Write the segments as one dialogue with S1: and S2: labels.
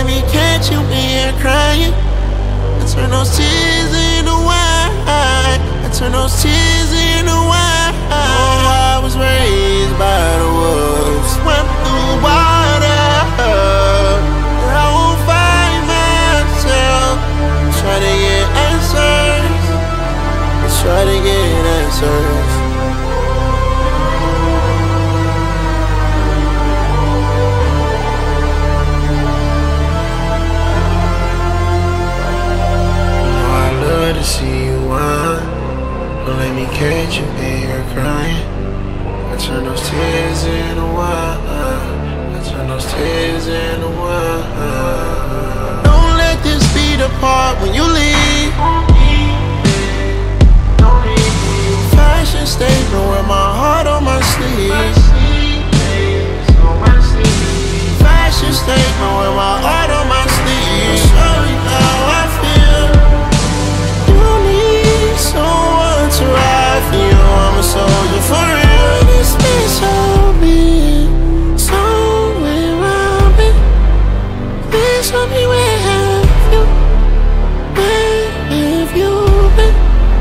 S1: let me catch you when you're crying. I turn those tears into wine. I turn those tears into wine. Oh, I was raised by the wolves, swam through water. I won't find myself. Try to get answers. Try to get answers. To see you whine, don't let me catch you when you're crying. I turn those tears into wine. I turn those tears into wine. Don't let this be the part when you leave. Fashion statement with my heart on my sleeve. Fashion statement with my heart on my sleeve. Show you how I feel. Someone to ride for you, I'm a soldier for real. This man showed me somewhere around me. Please show me where have you been?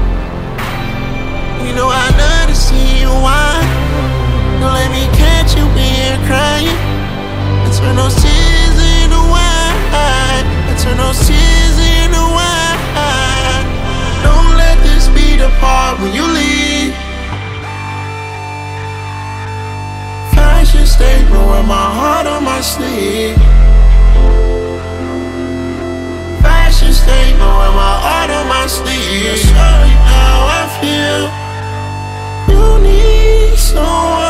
S1: You know I love to see you whine. Don't let me catch you when you're crying. I turn those tears into wine. I turn those tears into wine. Don't let this be the part when you leave. Fashion statement with my heart on my sleeve. Fashion statement with my heart on my sleeve. Show you how I feel. You need someone